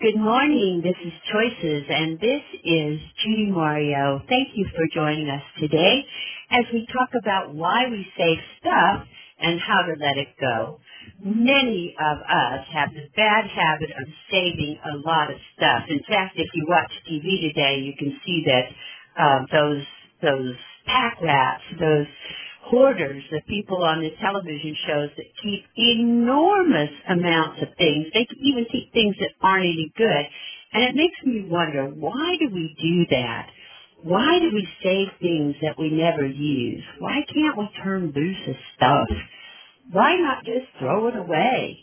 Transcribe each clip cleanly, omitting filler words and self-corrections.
Good morning. This is Choices, and this is Judy Mario. Thank you for joining us today as we talk about why we save stuff and how to let it go. Many of us have the bad habit of saving a lot of stuff. In fact, if you watch TV today, you can see that those pack rats, those hoarders, the people on the television shows that keep enormous amounts of things. They can even keep things that aren't any good. And it makes me wonder, why do we do that? Why do we save things that we never use? Why can't we turn loose of stuff? Why not just throw it away?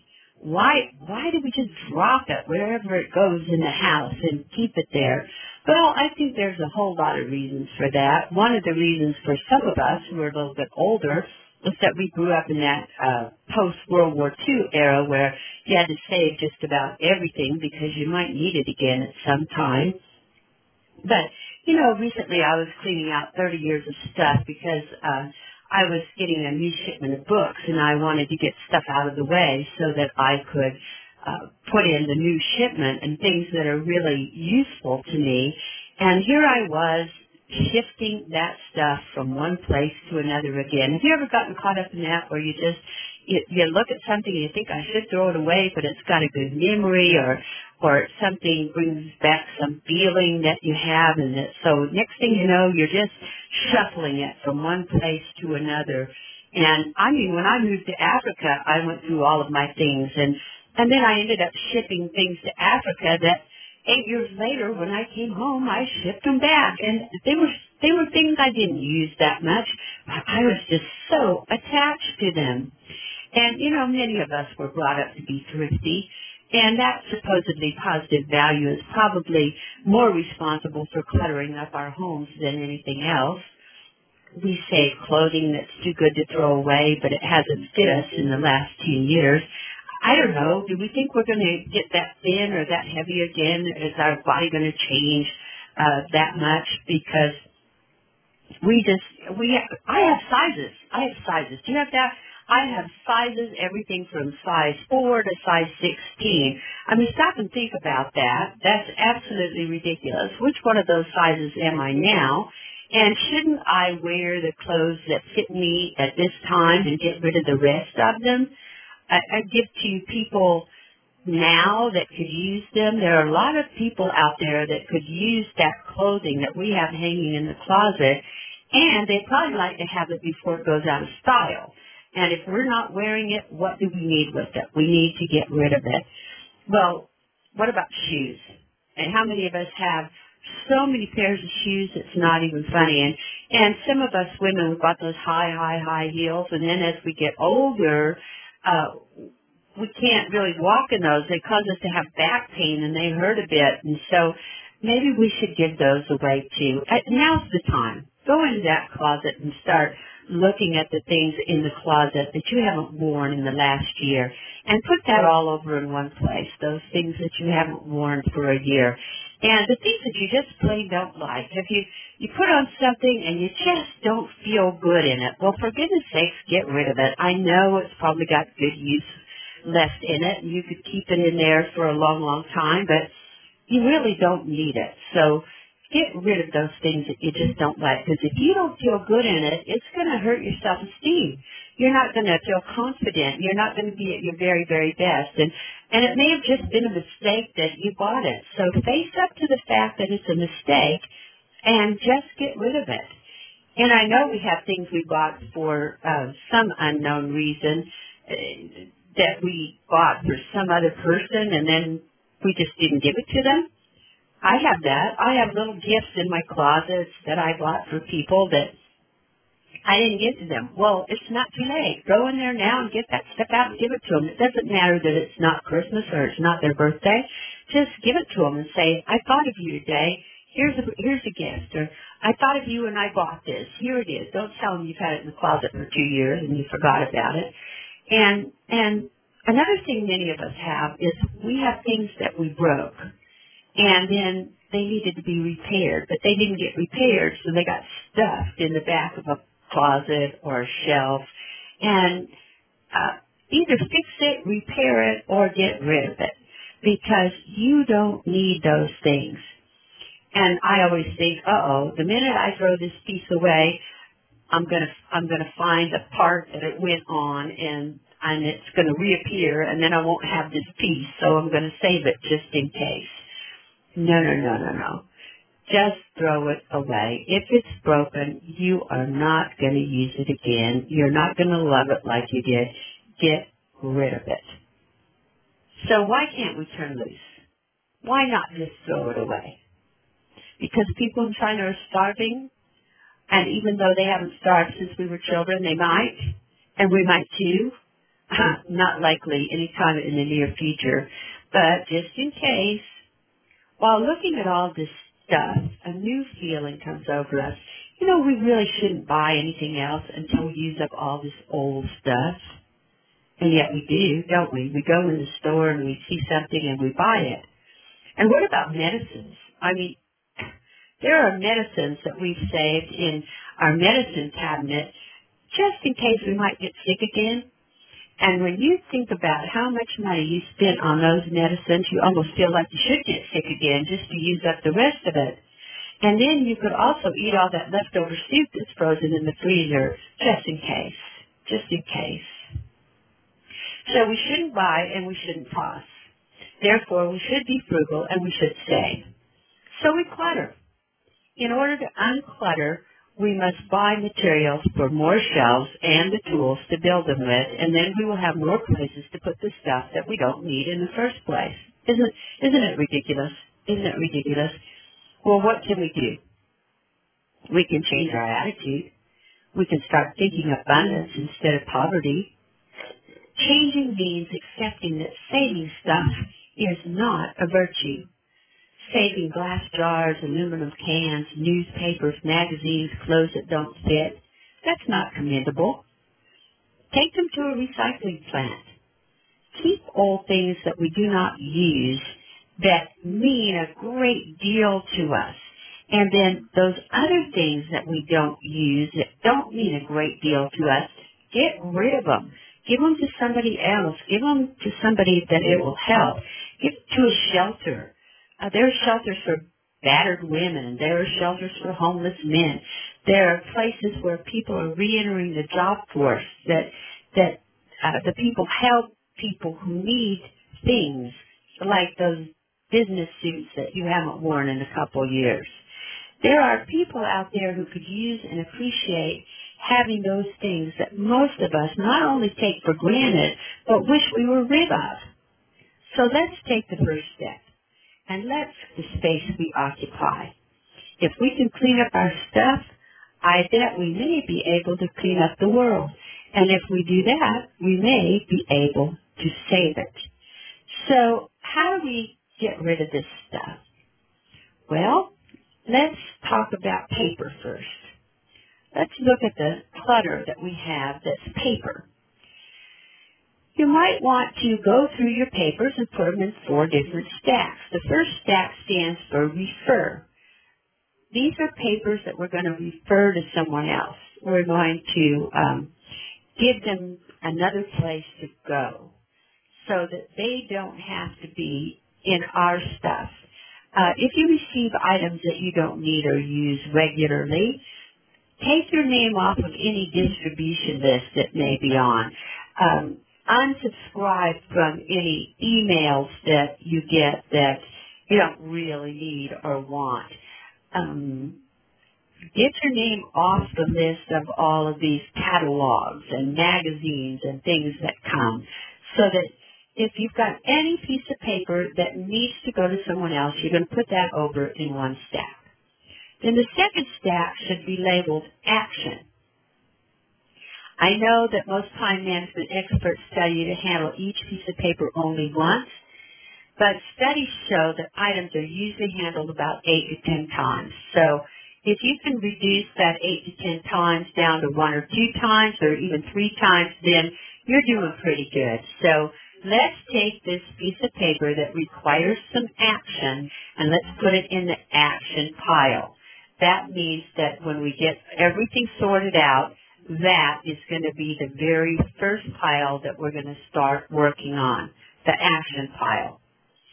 Why do we just drop it wherever it goes in the house and keep it there? Well, I think there's a whole lot of reasons for that. One of the reasons for some of us who are a little bit older is that we grew up in that post-World War II era where you had to save just about everything because you might need it again at some time. But, recently I was cleaning out 30 years of stuff because I was getting a new shipment of books and I wanted to get stuff out of the way so that I could put in the new shipment and things that are really useful to me. And here I was shifting that stuff from one place to another again. Have you ever gotten caught up in that where you look at something and you think I should throw it away, but it's got a good memory or something brings back some feeling that you have, and so next thing you know, you're just shuffling it from one place to another. And I mean, when I moved to Africa, I went through all of my things, and then I ended up shipping things to Africa that 8 years later, when I came home, I shipped them back, and they were things I didn't use that much, but I was just so attached to them. And, many of us were brought up to be thrifty, and that supposedly positive value is probably more responsible for cluttering up our homes than anything else. We save clothing that's too good to throw away, but it hasn't fit us in the last 10 years. I don't know. Do we think we're going to get that thin or that heavy again? Is our body going to change that much? Because I have sizes. Do you have that? I have sizes, everything from size 4 to size 16. I mean, stop and think about that. That's absolutely ridiculous. Which one of those sizes am I now? And shouldn't I wear the clothes that fit me at this time and get rid of the rest of them? I give to people now that could use them. There are a lot of people out there that could use that clothing that we have hanging in the closet, and they'd probably like to have it before it goes out of style. And if we're not wearing it, what do we need with it? We need to get rid of it. Well, what about shoes? And how many of us have so many pairs of shoes it's not even funny? And some of us women, we've got those high heels, and then as we get older, we can't really walk in those. They cause us to have back pain and they hurt a bit. And so maybe we should give those away too. Now's the time. Go into that closet and start looking at the things in the closet that you haven't worn in the last year and put that all over in one place, those things that you haven't worn for a year. And the things that you just plain don't like. If you put on something and you just don't feel good in it, well, for goodness sakes, get rid of it. I know it's probably got good use left in it, and you could keep it in there for a long time, but you really don't need it. So get rid of those things that you just don't like, because if you don't feel good in it, it's going to hurt your self-esteem. You're not going to feel confident. You're not going to be at your very, very best. And it may have just been a mistake that you bought it. So face up to the fact that it's a mistake and just get rid of it. And I know we have things we bought for some unknown reason that we bought for some other person, and then we just didn't give it to them. I have that. I have little gifts in my closets that I bought for people that I didn't give to them. Well, it's not too late. Go in there now and get that stuff out and give it to them. It doesn't matter that it's not Christmas or it's not their birthday. Just give it to them and say, I thought of you today. Here's a gift. Or I thought of you and I bought this. Here it is. Don't tell them you've had it in the closet for 2 years and you forgot about it. And another thing many of us have is we have things that we broke, and then they needed to be repaired, but they didn't get repaired, so they got stuffed in the back of a closet or a shelf. And either fix it, repair it, or get rid of it. because you don't need those things. And I always think, the minute I throw this piece away, I'm gonna find the part that it went on, and it's gonna reappear, and then I won't have this piece, so I'm gonna save it just in case. No, no, no, no, no. Just throw it away. If it's broken, you are not gonna use it again. You're not gonna love it like you did. Get rid of it. So why can't we turn loose? Why not just throw it away? Because people in China are starving, and even though they haven't starved since we were children, they might, and we might too. Not likely anytime in the near future, but just in case, while looking at all this stuff, a new feeling comes over us. You know, we really shouldn't buy anything else until we use up all this old stuff. And yet we do, don't we? We go in the store and we see something and we buy it. And what about medicines? I mean, there are medicines that we've saved in our medicine cabinet just in case we might get sick again. And when you think about how much money you spent on those medicines, you almost feel like you should get sick again just to use up the rest of it. And then you could also eat all that leftover soup that's frozen in the freezer just in case. Just in case. So we shouldn't buy and we shouldn't toss. Therefore, we should be frugal and we should save. So we clutter. In order to unclutter, we must buy materials for more shelves and the tools to build them with, and then we will have more places to put the stuff that we don't need in the first place. Isn't it ridiculous? Isn't it ridiculous? Well, what can we do? We can change our attitude. We can start thinking abundance instead of poverty. Changing means accepting that saving stuff is not a virtue. Saving glass jars, aluminum cans, newspapers, magazines, clothes that don't fit, that's not commendable. Take them to a recycling plant. Keep all things that we do not use that mean a great deal to us. And then those other things that we don't use that don't mean a great deal to us, get rid of them. Give them to somebody else. Give them to somebody that it will help. Give it to a shelter. There are shelters for battered women. There are shelters for homeless men. There are places where people are reentering the job force that the people help people who need things like those business suits that you haven't worn in a couple years. There are people out there who could use and appreciate having those things that most of us not only take for granted, but wish we were rid of. So let's take the first step, and let's the space we occupy. If we can clean up our stuff, I bet we may be able to clean up the world. And if we do that, we may be able to save it. So how do we get rid of this stuff? Well, let's talk about paper first. Let's look at the clutter that we have that's paper. You might want to go through your papers and put them in 4 different stacks. The first stack stands for refer. These are papers that we're going to refer to someone else. We're going to give them another place to go so that they don't have to be in our stuff. If you receive items that you don't need or use regularly, take your name off of any distribution list that may be on. Unsubscribe from any emails that you get that you don't really need or want. Get your name off the list of all of these catalogs and magazines and things that come, so that if you've got any piece of paper that needs to go to someone else, you're going to put that over in one stack. Then the second stack should be labeled action. I know that most time management experts tell you to handle each piece of paper only once, but studies show that items are usually handled about 8 to 10 times. So if you can reduce that 8 to 10 times down to 1 or 2 times or even 3 times, then you're doing pretty good. So let's take this piece of paper that requires some action and let's put it in the action pile. That means that when we get everything sorted out, that is going to be the very first pile that we're going to start working on, the action pile.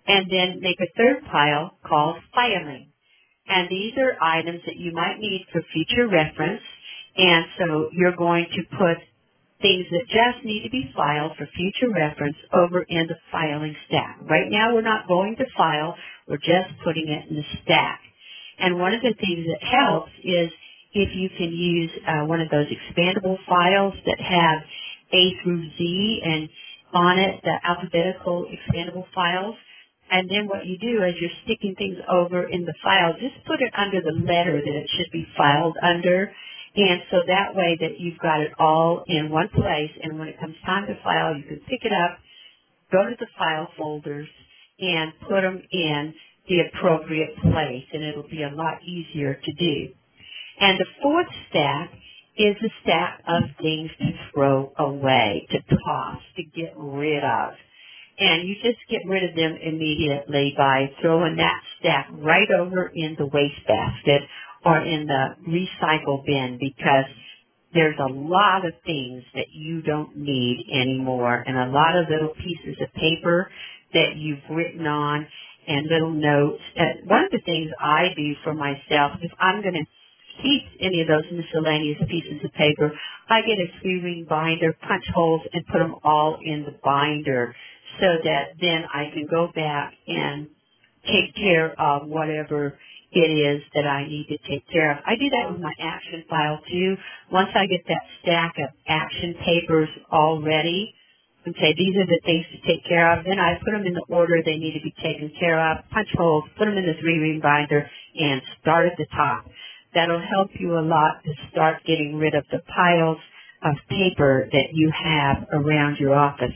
and then make a third pile called filing. And these are items that you might need for future reference. And so you're going to put things that just need to be filed for future reference over in the filing stack. Right now we're not going to file, we're just putting it in the stack. And one of the things that helps is if you can use one of those expandable files that have A through Z and on it, the alphabetical expandable files. And then what you do as you're sticking things over in the file, just put it under the letter that it should be filed under. And so that way that you've got it all in one place, and when it comes time to file, you can pick it up, go to the file folders, and put them in the appropriate place, and it'll be a lot easier to do. And the fourth stack is a stack of things to throw away, to toss, to get rid of. And you just get rid of them immediately by throwing that stack right over in the wastebasket or in the recycle bin, because there's a lot of things that you don't need anymore, and a lot of little pieces of paper that you've written on and little notes. One of the things I do for myself, if I'm going to keep any of those miscellaneous pieces of paper, I get a 3-ring binder, punch holes, and put them all in the binder so that then I can go back and take care of whatever it is that I need to take care of. I do that with my action file too. Once I get that stack of action papers all ready, and say these are the things to take care of, then I put them in the order they need to be taken care of, punch holes, put them in the 3-ring binder, and start at the top. That'll help you a lot to start getting rid of the piles of paper that you have around your office.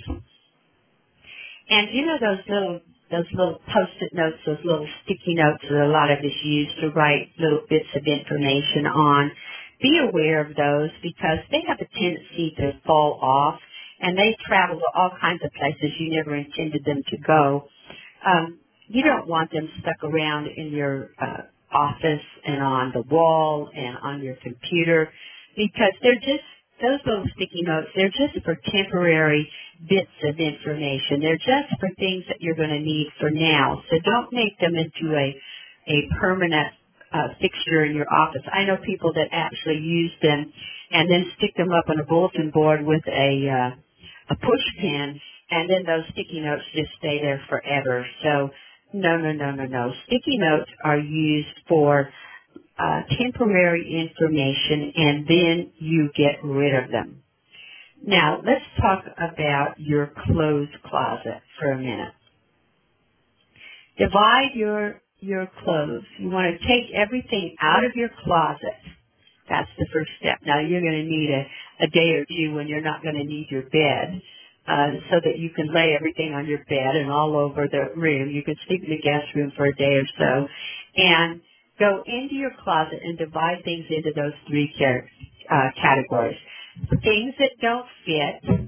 And you know those little post-it notes, those little sticky notes that a lot of us use to write little bits of information on. Be aware of those because they have a tendency to fall off, and they travel to all kinds of places you never intended them to go. You don't want them stuck around in your office and on the wall and on your computer, because they're just, those little sticky notes, they're just for temporary bits of information. They're just for things that you're going to need for now. So don't make them into a permanent fixture in your office. I know people that actually use them and then stick them up on a bulletin board with a push pin, and then those sticky notes just stay there forever. So no, no, no, no, no. Sticky notes are used for temporary information, and then you get rid of them. Now, let's talk about your clothes closet for a minute. Divide your clothes. You want to take everything out of your closet. That's the first step. Now, you're going to need a day or two when you're not going to need your bed, so that you can lay everything on your bed and all over the room. You can sleep in the guest room for a day or so. And go into your closet and divide things into those 3 categories. Things that don't fit,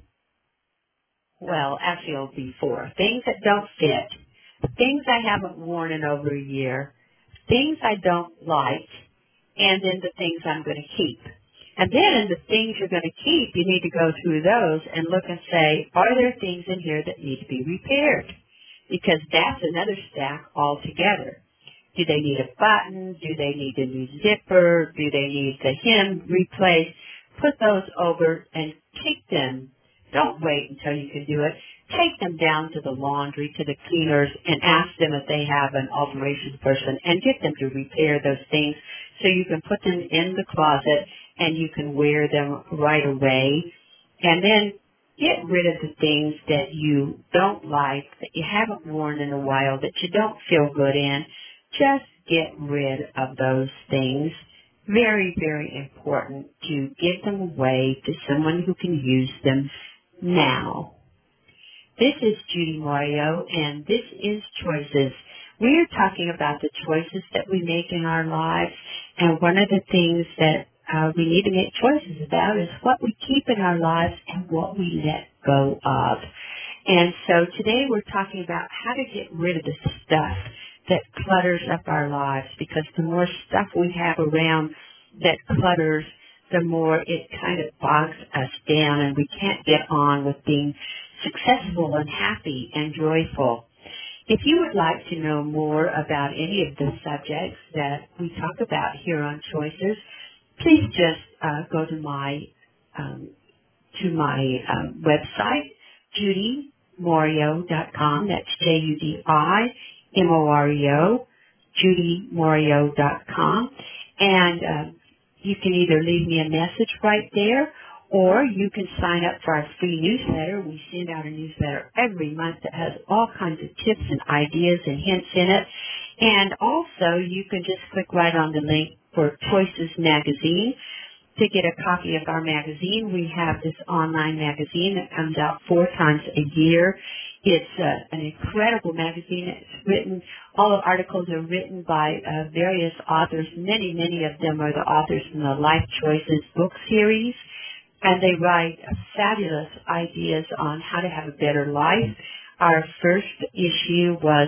well, actually it'll be 4. Things that don't fit, things I haven't worn in over a year, things I don't like, and then the things I'm going to keep. And then the things you're going to keep, you need to go through those and look and say, are there things in here that need to be repaired? Because that's another stack altogether. Do they need a button? Do they need a new zipper? Do they need the hem replaced? Put those over and take them. Don't wait until you can do it. Take them down to the laundry, to the cleaners, and ask them if they have an alterations person and get them to repair those things so you can put them in the closet and you can wear them right away. And then get rid of the things that you don't like, that you haven't worn in a while, that you don't feel good in. Just get rid of those things. Very, very important to give them away to someone who can use them now. This is Judy Mario, and this is Choices. We are talking about the choices that we make in our lives, and one of the things that we need to make choices about is what we keep in our lives and what we let go of. And so today we're talking about how to get rid of the stuff that clutters up our lives, because the more stuff we have around that clutters, the more it kind of bogs us down and we can't get on with being successful and happy and joyful. If you would like to know more about any of the subjects that we talk about here on Choices, please just go to um, my website, judymorio.com. That's JUDIMOREO, judymorio.com. And you can either leave me a message right there, or you can sign up for our free newsletter. We send out a newsletter every month that has all kinds of tips and ideas and hints in it. And also, you can just click right on the link for Choices Magazine to get a copy of our magazine. We have this online magazine that comes out 4 times a year. It's an incredible magazine. It's written, all the articles are written by various authors. Many of them are the authors from the Life Choices book series. And they write fabulous ideas on how to have a better life. Our first issue was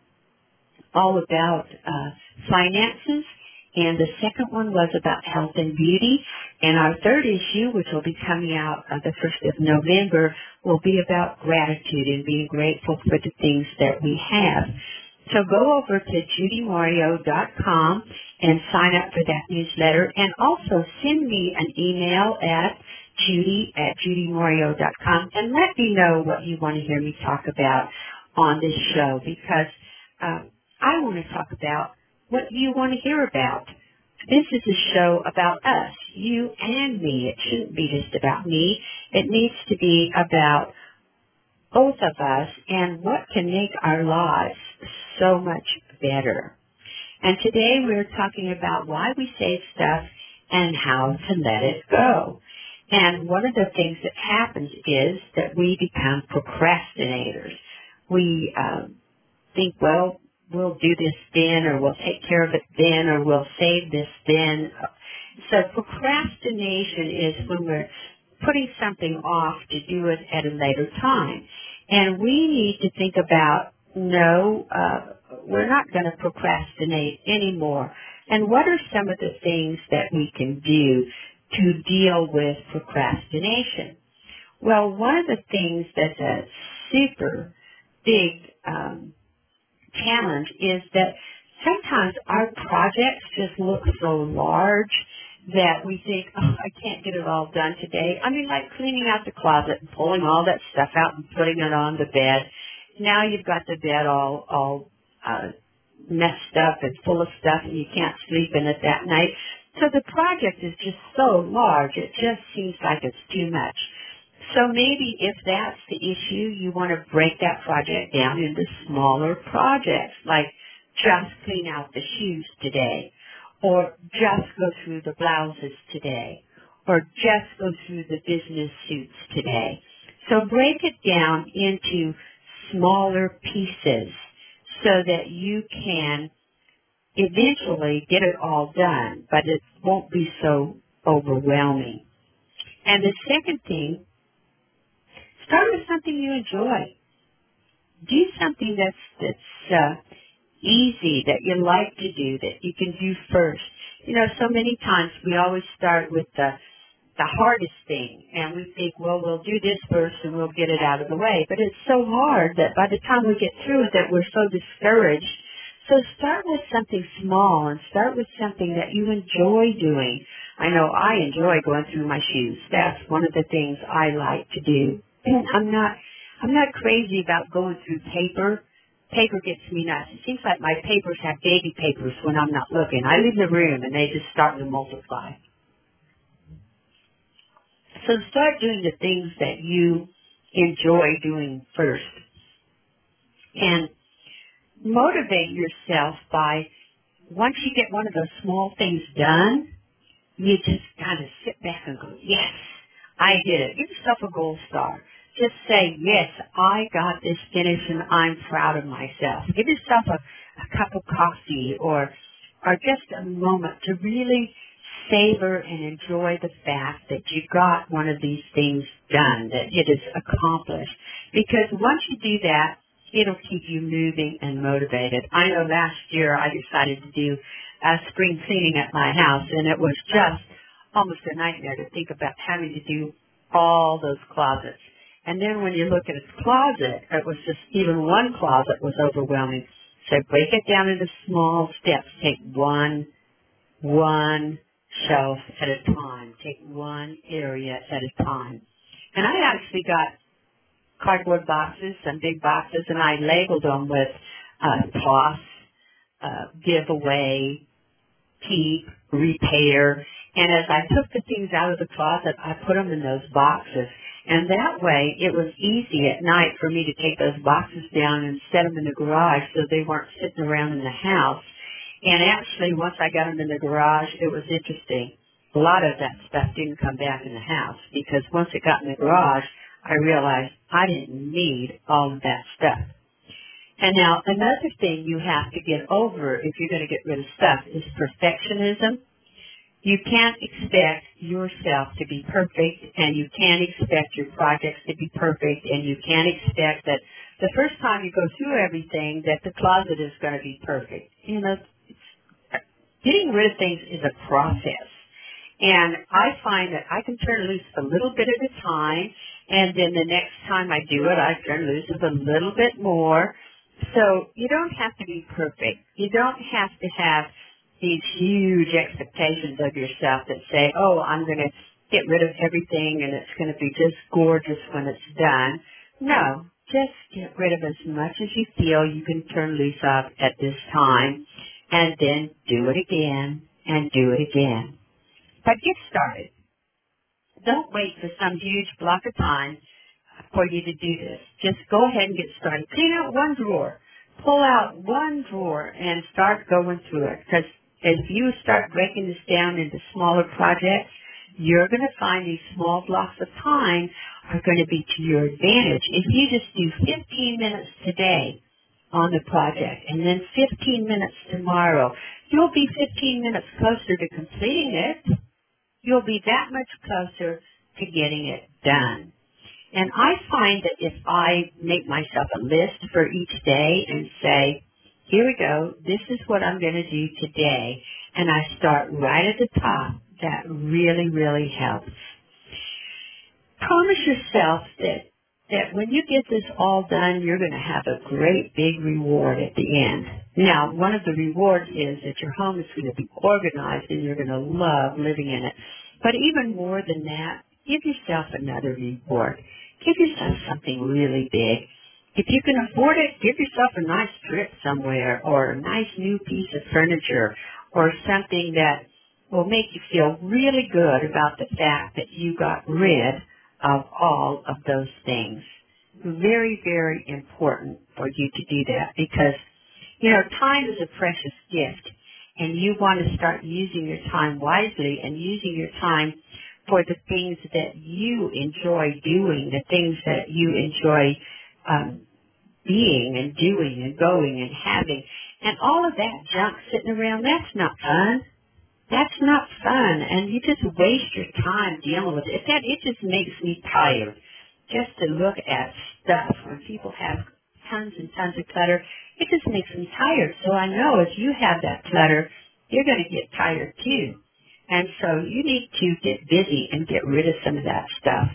all about finances, and the second one was about health and beauty. And our third issue, which will be coming out the 1st of November, will be about gratitude and being grateful for the things that we have. So go over to judymorio.com and sign up for that newsletter, and also send me an email at judy@judymorio.com and let me know what you want to hear me talk about on this show, because I want to talk about what you want to hear about. This is a show about us, you and me. It shouldn't be just about me. It needs to be about both of us and what can make our lives so much better. And today we're talking about why we say stuff and how to let it go. And one of the things that happens is that we become procrastinators. We think, well, we'll do this then, or we'll take care of it then, or we'll save this then. So procrastination is when we're putting something off to do it at a later time. And we need to think about, no, we're not going to procrastinate anymore. And what are some of the things that we can do to deal with procrastination? Well, one of the things that's a super big challenge is that sometimes our projects just look so large that we think, oh, I can't get it all done today. I mean, like cleaning out the closet and pulling all that stuff out and putting it on the bed. Now you've got the bed all messed up and full of stuff, and you can't sleep in it that night. So the project is just so large, it just seems like it's too much. So maybe if that's the issue, you want to break that project down into smaller projects, like just clean out the shoes today, or just go through the blouses today, or just go through the business suits today. So break it down into smaller pieces so that you can eventually get it all done, but it won't be so overwhelming. And the second thing, start with something you enjoy. Do something that's easy, that you like to do, that you can do first. You know, so many times we always start with the hardest thing, and we think, well, we'll do this first and we'll get it out of the way. But it's so hard that by the time we get through it, that we're so discouraged. So start with something small and start with something that you enjoy doing. I know I enjoy going through my shoes. That's one of the things I like to do. I'm not crazy about going through paper. Paper gets me nuts. It seems like my papers have baby papers when I'm not looking. I leave the room and they just start to multiply. So start doing the things that you enjoy doing first. And motivate yourself by, once you get one of those small things done, you just kind of sit back and go, yes, I did it. Give yourself a gold star. Just say, yes, I got this finished and I'm proud of myself. Give yourself a cup of coffee or just a moment to really savor and enjoy the fact that you got one of these things done, that it is accomplished. Because once you do that, it'll keep you moving and motivated. I know last year I decided to do spring cleaning at my house, and it was just almost a nightmare to think about having to do all those closets. And then when you look at its closet, it was just even one closet was overwhelming. So break it down into small steps. Take one shelf at a time. Take one area at a time. And I actually got cardboard boxes, some big boxes, and I labeled them with toss, giveaway, keep, repair. And as I took the things out of the closet, I put them in those boxes. And that way, it was easy at night for me to take those boxes down and set them in the garage so they weren't sitting around in the house. And actually, once I got them in the garage, it was interesting. A lot of that stuff didn't come back in the house because once it got in the garage, I realized I didn't need all of that stuff. And now another thing you have to get over if you're going to get rid of stuff is perfectionism. You can't expect yourself to be perfect, and you can't expect your projects to be perfect, and you can't expect that the first time you go through everything that the closet is going to be perfect. You know, getting rid of things is a process. And I find that I can turn loose a little bit at a time, and then the next time I do it, I turn loose a little bit more. So you don't have to be perfect. You don't have to have these huge expectations of yourself that say, oh, I'm going to get rid of everything and it's going to be just gorgeous when it's done. No, just get rid of as much as you feel you can turn loose of at this time, and then do it again and do it again. But get started. Don't wait for some huge block of time for you to do this. Just go ahead and get started. Clean out one drawer. Pull out one drawer and start going through it. Because if you start breaking this down into smaller projects, you're going to find these small blocks of time are going to be to your advantage. If you just do 15 minutes today on the project and then 15 minutes tomorrow, you'll be 15 minutes closer to completing it. You'll be that much closer to getting it done. And I find that if I make myself a list for each day and say, here we go, this is what I'm going to do today, and I start right at the top, that really, really helps. Promise yourself that when you get this all done, you're going to have a great big reward at the end. Now, one of the rewards is that your home is going to be organized and you're going to love living in it. But even more than that, give yourself another reward. Give yourself something really big. If you can afford it, give yourself a nice trip somewhere or a nice new piece of furniture or something that will make you feel really good about the fact that you got rid of all of those things. Very, very important for you to do that because, you know, time is a precious gift and you want to start using your time wisely and using your time for the things that you enjoy doing, the things that you enjoy being and doing and going and having. And all of that junk sitting around, that's not fun. That's not fun, and you just waste your time dealing with it. It just makes me tired just to look at stuff. When people have tons and tons of clutter, it just makes me tired. So I know if you have that clutter, you're going to get tired too. And so you need to get busy and get rid of some of that stuff.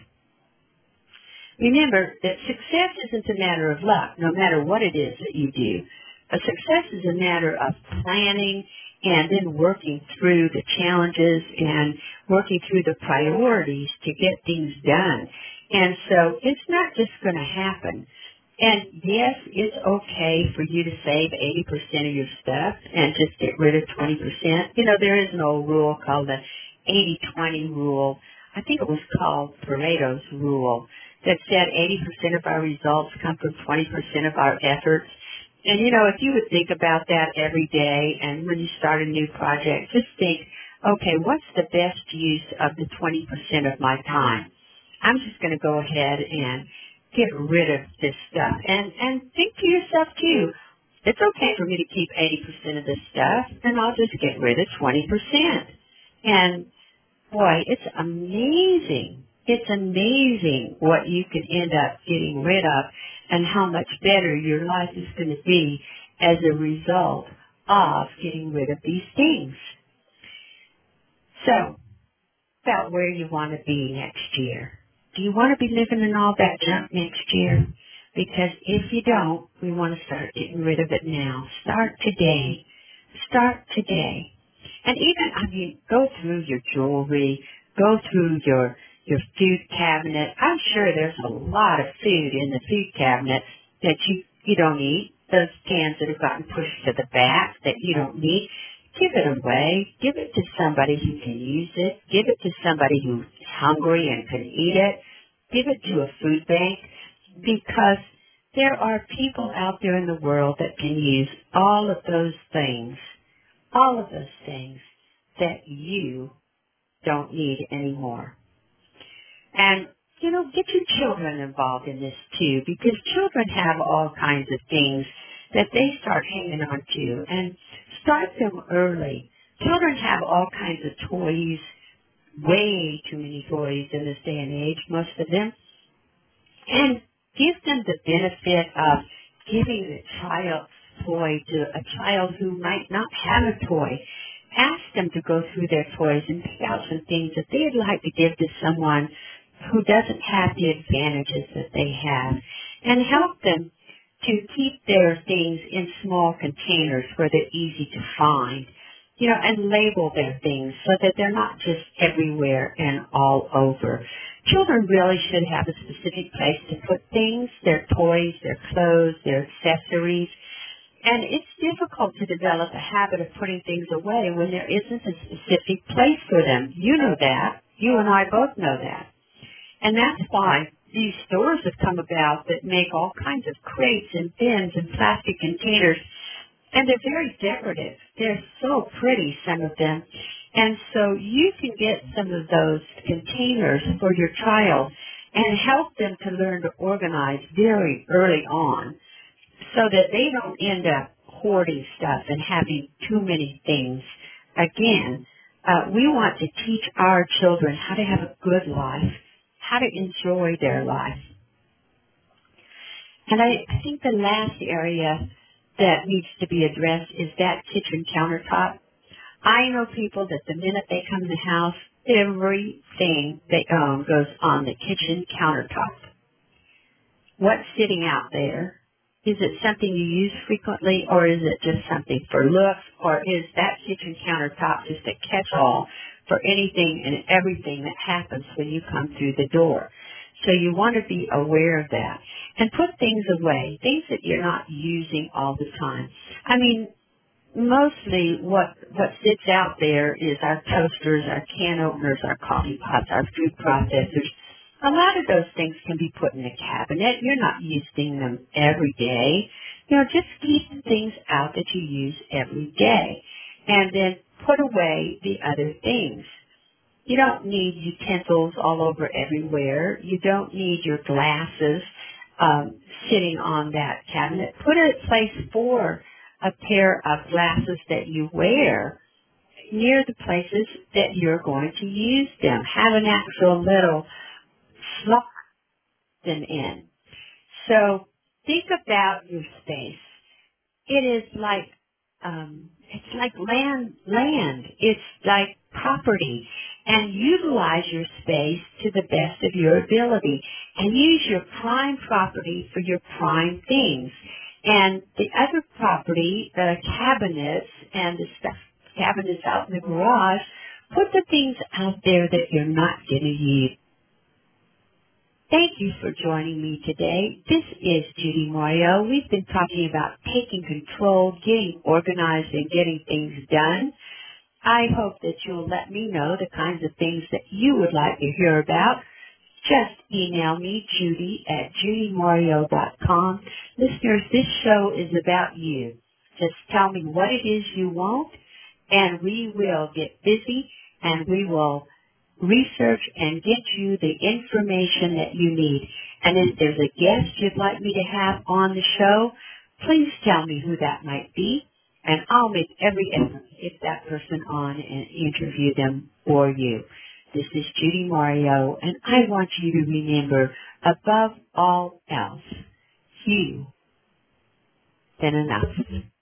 Remember that success isn't a matter of luck, no matter what it is that you do. A success is a matter of planning and then working through the challenges and working through the priorities to get things done. And so it's not just going to happen. And yes, it's okay for you to save 80% of your stuff and just get rid of 20%. You know, there is an old rule called the 80-20 rule. I think it was called Pareto's rule that said 80% of our results come from 20% of our efforts. And, you know, if you would think about that every day and when you start a new project, just think, okay, what's the best use of the 20% of my time? I'm just going to go ahead and get rid of this stuff. And think to yourself, too, it's okay for me to keep 80% of this stuff, and I'll just get rid of 20%. And, boy, it's amazing. It's amazing what you can end up getting rid of and how much better your life is going to be as a result of getting rid of these things. So, about where you want to be next year. Do you want to be living in all that junk next year? Because if you don't, we want to start getting rid of it now. Start today. Start today. And even, go through your jewelry, go through your food cabinet. I'm sure there's a lot of food in the food cabinet that you don't eat. Those cans that have gotten pushed to the back that you don't need. Give it away. Give it to somebody who can use it. Give it to somebody who's hungry and can eat it. Give it to a food bank, because there are people out there in the world that can use all of those things that you don't need anymore. And, get your children involved in this too, because children have all kinds of things that they start hanging on to, and start them early. Children have all kinds of toys, way too many toys in this day and age, most of them, and give them the benefit of giving the child toy to a child who might not have a toy. Ask them to go through their toys and pick out some things that they'd like to give to someone who doesn't have the advantages that they have, and help them to keep their things in small containers where they're easy to find, and label their things so that they're not just everywhere and all over. Children really should have a specific place to put things, their toys, their clothes, their accessories. And it's difficult to develop a habit of putting things away when there isn't a specific place for them. You know that. You and I both know that. And that's why these stores have come about that make all kinds of crates and bins and plastic containers. And they're very decorative. They're so pretty, some of them. And so you can get some of those containers for your child and help them to learn to organize very early on, so that they don't end up hoarding stuff and having too many things. Again, we want to teach our children how to have a good life, how to enjoy their life. And I think the last area that needs to be addressed is that kitchen countertop. I know people that the minute they come in the house, everything they own goes on the kitchen countertop. What's sitting out there? Is it something you use frequently, or is it just something for looks, or is that kitchen countertop just a catch-all for anything and everything that happens when you come through the door? So you want to be aware of that. And put things away, things that you're not using all the time. Mostly what sits out there is our toasters, our can openers, our coffee pots, our food processors. A lot of those things can be put in a cabinet. You're not using them every day. Just keep things out that you use every day. And then put away the other things. You don't need utensils all over everywhere. You don't need your glasses sitting on that cabinet. Put a place for a pair of glasses that you wear near the places that you're going to use them. Have an actual little slot them in. So think about your space. It is like it's like land. It's like property. And utilize your space to the best of your ability. And use your prime property for your prime things. And the other property, the cabinets and the stuff, cabinets out in the garage, put the things out there that you're not going to use. Thank you for joining me today. This is Judy Morio. We've been talking about taking control, getting organized, and getting things done. I hope that you'll let me know the kinds of things that you would like to hear about. Just email me, judy@judymorio.com. Listeners, this show is about you. Just tell me what it is you want, and we will get busy, and we will research and get you the information that you need. And if there's a guest you'd like me to have on the show, please tell me who that might be, and I'll make every effort to get that person on and interview them for you. This is Judy Morio, and I want you to remember, above all else, you've been enough.